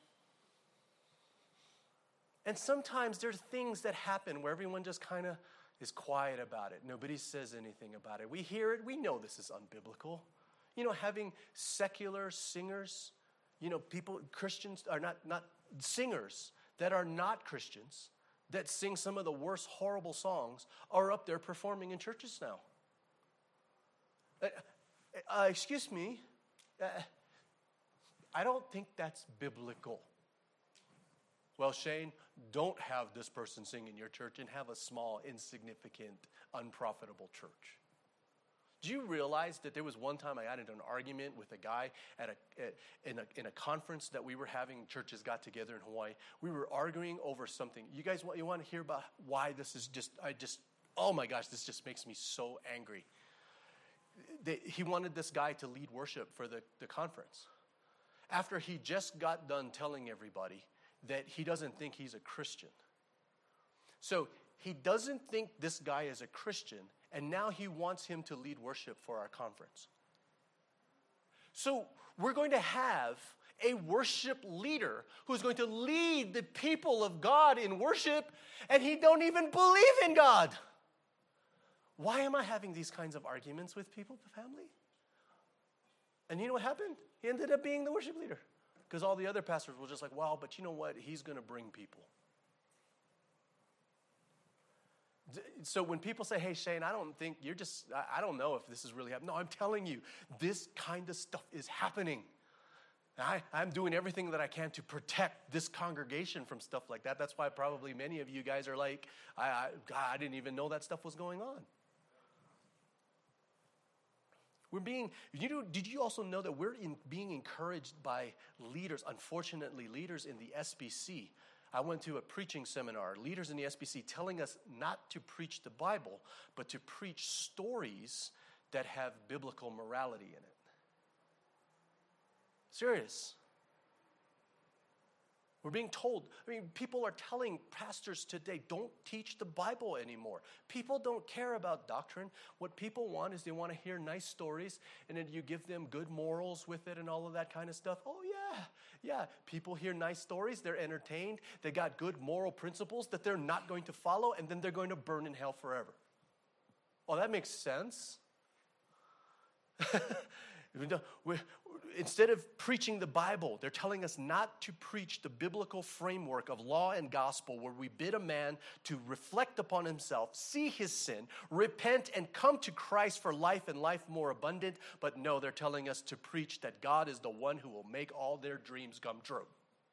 And sometimes there's things that happen where everyone just kind of is quiet about it. Nobody says anything about it. We hear it. We know this is unbiblical. You know, having secular singers, you know, people, Christians are not, not singers that are not Christians, that sing some of the worst horrible songs, are up there performing in churches now. Uh, uh, excuse me, uh, I don't think that's biblical. Well, Shane, don't have this person sing in your church and have a small, insignificant, unprofitable church. Do you realize that there was one time I got into an argument with a guy at a, at, in, a in a conference that we were having, churches got together in Hawaii. We were arguing over something. You guys want, you want to hear about why this is just, I just, oh my gosh, this just makes me so angry. They, he wanted this guy to lead worship for the, the conference. After he just got done telling everybody that he doesn't think he's a Christian. So he doesn't think this guy is a Christian, and now he wants him to lead worship for our conference. So we're going to have a worship leader who's going to lead the people of God in worship, and he don't even believe in God. Why am I having these kinds of arguments with people, the family? And you know what happened? He ended up being the worship leader. Because all the other pastors were just like, well, but you know what? He's going to bring people. So when people say, hey, Shane, I don't think you're just, I don't know if this is really happening. No, I'm telling you, this kind of stuff is happening. I, I'm doing everything that I can to protect this congregation from stuff like that. That's why probably many of you guys are like, I, I, God, I didn't even know that stuff was going on. We're being, you know, did you also know that we're in, being encouraged by leaders, unfortunately, leaders in the S B C. I went to a preaching seminar, leaders in the S B C telling us not to preach the Bible, but to preach stories that have biblical morality in it. Serious. We're being told, I mean, people are telling pastors today, don't teach the Bible anymore. People don't care about doctrine. What people want is they want to hear nice stories, and then you give them good morals with it and all of that kind of stuff. Oh, yeah, yeah. People hear nice stories. They're entertained. They got good moral principles that they're not going to follow, and then they're going to burn in hell forever. Oh, that makes sense. Instead of preaching the Bible, they're telling us not to preach the biblical framework of law and gospel where we bid a man to reflect upon himself, see his sin, repent, and come to Christ for life and life more abundant. But no, they're telling us to preach that God is the one who will make all their dreams come true.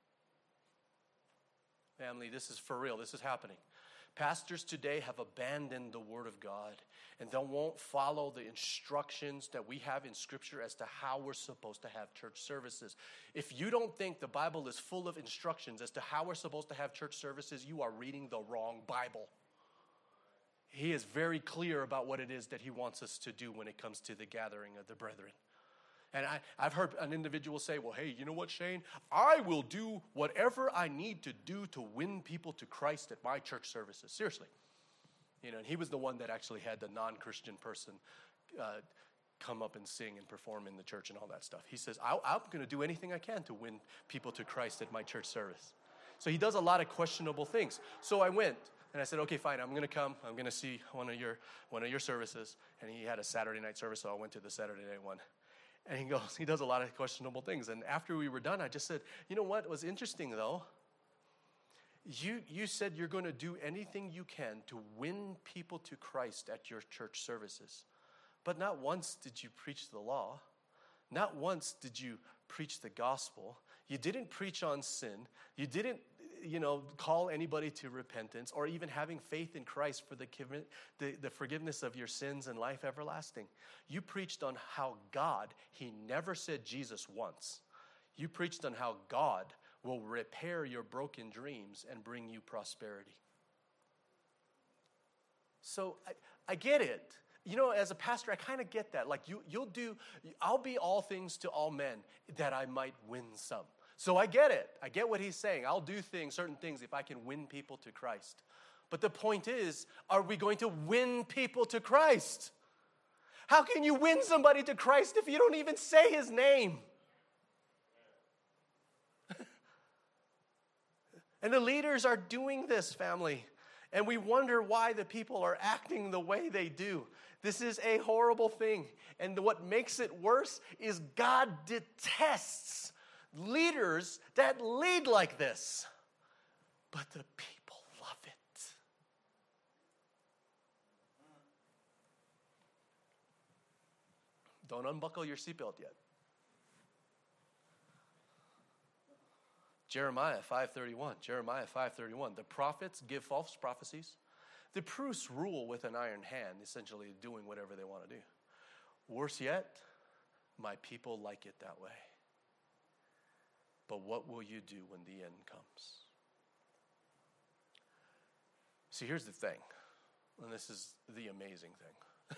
Family, this is for real. This is happening. Pastors today have abandoned the Word of God, and they won't follow the instructions that we have in Scripture as to how we're supposed to have church services. If you don't think the Bible is full of instructions as to how we're supposed to have church services, you are reading the wrong Bible. He is very clear about what it is that he wants us to do when it comes to the gathering of the brethren. And I, I've heard an individual say, well, hey, you know what, Shane? I will do whatever I need to do to win people to Christ at my church services. Seriously. You know, and he was the one that actually had the non-Christian person uh, come up and sing and perform in the church and all that stuff. He says, I, I'm going to do anything I can to win people to Christ at my church service. So he does a lot of questionable things. So I went. And I said, okay, fine, I'm going to come. I'm going to see one of your one of your services. And he had a Saturday night service, so I went to the Saturday night one. And he goes, he does a lot of questionable things. And after we were done, I just said, you know what was interesting, though? You you said you're going to do anything you can to win people to Christ at your church services. But not once did you preach the law. Not once did you preach the gospel. You didn't preach on sin. You didn't, you know, call anybody to repentance or even having faith in Christ for the, the, the forgiveness of your sins and life everlasting. You preached on how God, he never said Jesus once. You preached on how God will repair your broken dreams and bring you prosperity. So I, I get it. You know, as a pastor, I kind of get that. Like you, you'll do, I'll be all things to all men that I might win some. So I get it. I get what he's saying. I'll do things, certain things, if I can win people to Christ. But the point is, are we going to win people to Christ? How can you win somebody to Christ if you don't even say his name? And the leaders are doing this, family. And we wonder why the people are acting the way they do. This is a horrible thing. And what makes it worse is God detests leaders that lead like this. But the people love it. Don't unbuckle your seatbelt yet. Jeremiah five thirty-one. Jeremiah five thirty-one. The prophets give false prophecies. The priests rule with an iron hand, essentially doing whatever they want to do. Worse yet, my people like it that way. But what will you do when the end comes? See, here's the thing, and this is the amazing thing.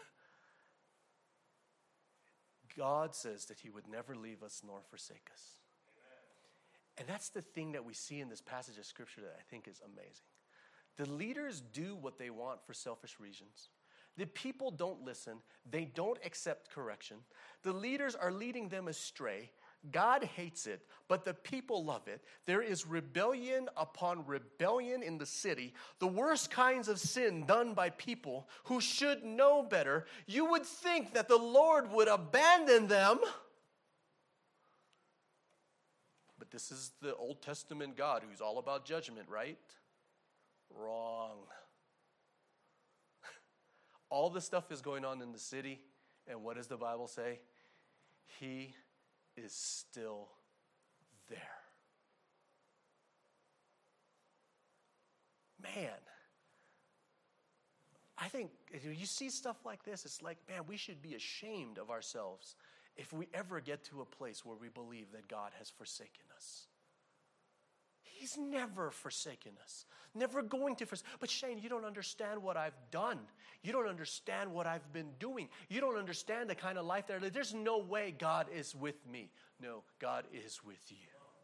God says that he would never leave us nor forsake us. And that's the thing that we see in this passage of Scripture that I think is amazing. The leaders do what they want for selfish reasons. The people don't listen. They don't accept correction. The leaders are leading them astray. God hates it, but the people love it. There is rebellion upon rebellion in the city. The worst kinds of sin done by people who should know better. You would think that the Lord would abandon them. But this is the Old Testament God who's all about judgment, right? Wrong. All this stuff is going on in the city, and what does the Bible say? He is still there. Man, I think if you see stuff like this, it's like, man, we should be ashamed of ourselves if we ever get to a place where we believe that God has forsaken us. He's never forsaken us. Never going to forsake. But Shane, you don't understand what I've done. You don't understand what I've been doing. You don't understand the kind of life that I live. There's no way God is with me. No, God is with you.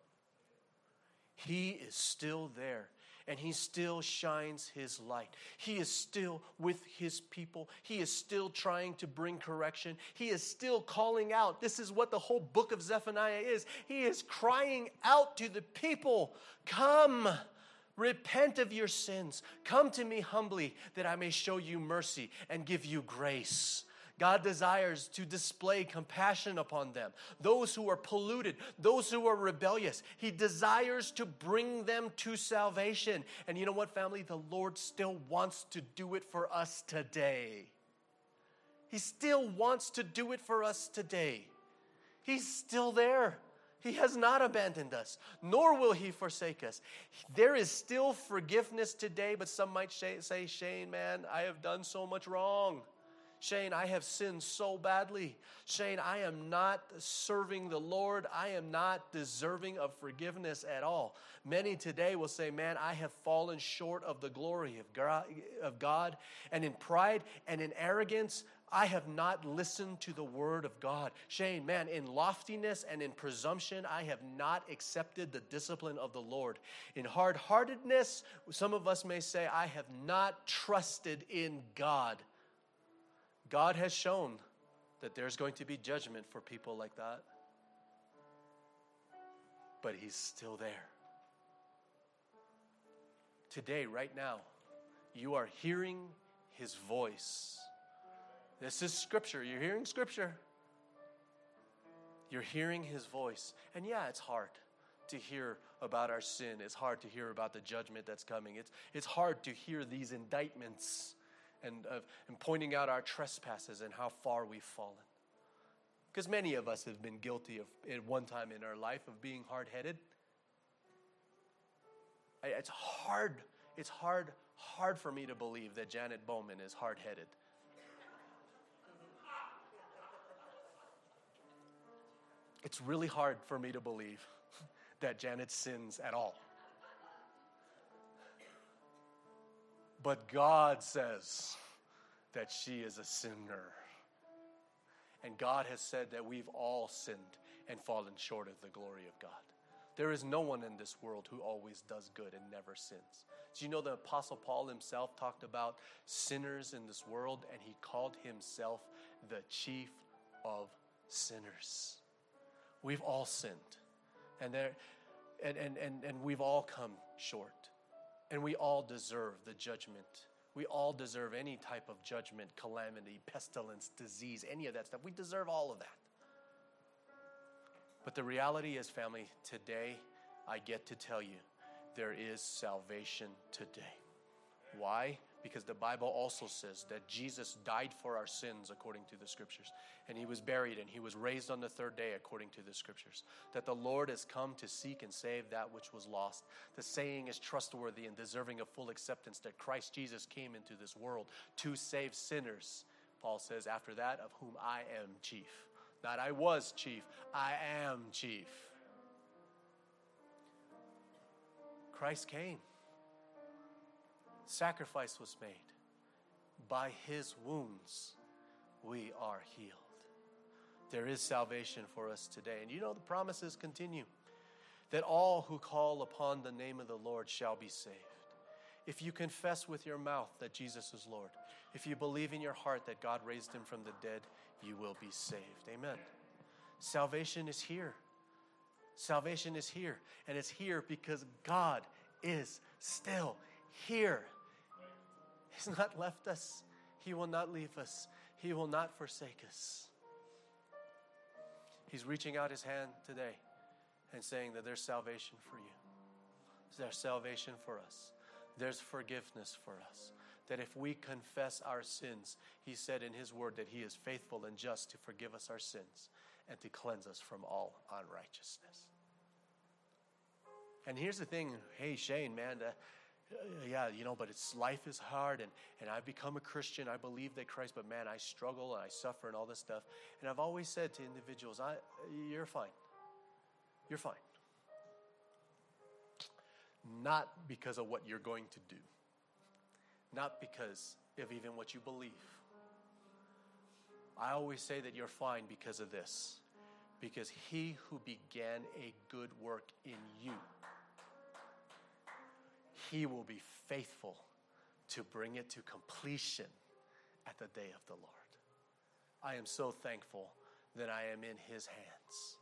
He is still there. And he still shines his light. He is still with his people. He is still trying to bring correction. He is still calling out. This is what the whole book of Zephaniah is. He is crying out to the people, come, repent of your sins. Come to me humbly that I may show you mercy and give you grace. God desires to display compassion upon them. Those who are polluted, those who are rebellious. He desires to bring them to salvation. And you know what, family? The Lord still wants to do it for us today. He still wants to do it for us today. He's still there. He has not abandoned us, nor will he forsake us. There is still forgiveness today, but some might say, Shane, man, I have done so much wrong. Shane, I have sinned so badly. Shane, I am not serving the Lord. I am not deserving of forgiveness at all. Many today will say, man, I have fallen short of the glory of God. And in pride and in arrogance, I have not listened to the word of God. Shane, man, in loftiness and in presumption, I have not accepted the discipline of the Lord. In hard-heartedness, some of us may say, I have not trusted in God. God has shown that there's going to be judgment for people like that. But he's still there. Today, right now, you are hearing his voice. This is scripture. You're hearing scripture. You're hearing his voice. And yeah, it's hard to hear about our sin. It's hard to hear about the judgment that's coming. It's, it's hard to hear these indictments and, uh, and pointing out our trespasses and how far we've fallen. Because many of us have been guilty of, at one time in our life, of being hard-headed. It's hard, it's hard, hard for me to believe that Janet Bowman is hard-headed. It's really hard for me to believe that Janet sins at all. But God says that she is a sinner. And God has said that we've all sinned and fallen short of the glory of God. There is no one in this world who always does good and never sins. Do you know the Apostle Paul himself talked about sinners in this world, and he called himself the chief of sinners. We've all sinned. And there and, and, and, and we've all come short. And we all deserve the judgment. We all deserve any type of judgment, calamity, pestilence, disease, any of that stuff. We deserve all of that. But the reality is, family, today I get to tell you there is salvation today. Why? Because the Bible also says that Jesus died for our sins according to the Scriptures. And he was buried and he was raised on the third day according to the Scriptures. That the Lord has come to seek and save that which was lost. The saying is trustworthy and deserving of full acceptance that Christ Jesus came into this world to save sinners. Paul says, after that, of whom I am chief. Not I was chief, I am chief. Christ came. Sacrifice was made. By his wounds, we are healed. There is salvation for us today. And you know the promises continue. That all who call upon the name of the Lord shall be saved. If you confess with your mouth that Jesus is Lord, if you believe in your heart that God raised him from the dead, you will be saved. Amen. Salvation is here. Salvation is here. And it's here because God is still here. He's not left us. He will not leave us. He will not forsake us. He's reaching out his hand today and saying that there's salvation for you. There's salvation for us. There's forgiveness for us. That if we confess our sins, he said in his word that he is faithful and just to forgive us our sins and to cleanse us from all unrighteousness. And here's the thing, hey Shane, man, uh, yeah, you know, but it's life is hard, and, and I've become a Christian. I believe that Christ, but man, I struggle and I suffer and all this stuff. And I've always said to individuals, I, you're fine. You're fine. Not because of what you're going to do. Not because of even what you believe. I always say that you're fine because of this. Because he who began a good work in you, he will be faithful to bring it to completion at the day of the Lord. I am so thankful that I am in his hands.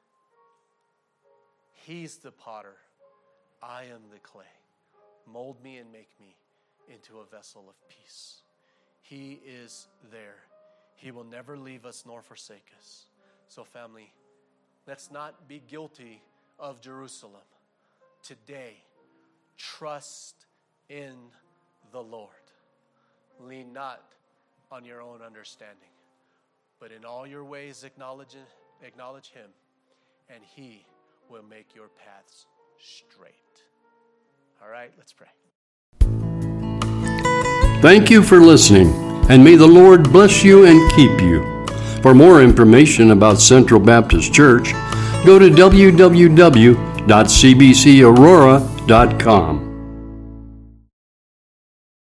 He's the potter. I am the clay. Mold me and make me into a vessel of peace. He is there. He will never leave us nor forsake us. So family, let's not be guilty of Jerusalem. Today, trust in the Lord. Lean not on your own understanding, but in all your ways acknowledge, acknowledge him, and he will make your paths straight. All right, let's pray. Thank you for listening, and may the Lord bless you and keep you. For more information about Central Baptist Church, go to w w w dot c b c aurora dot com.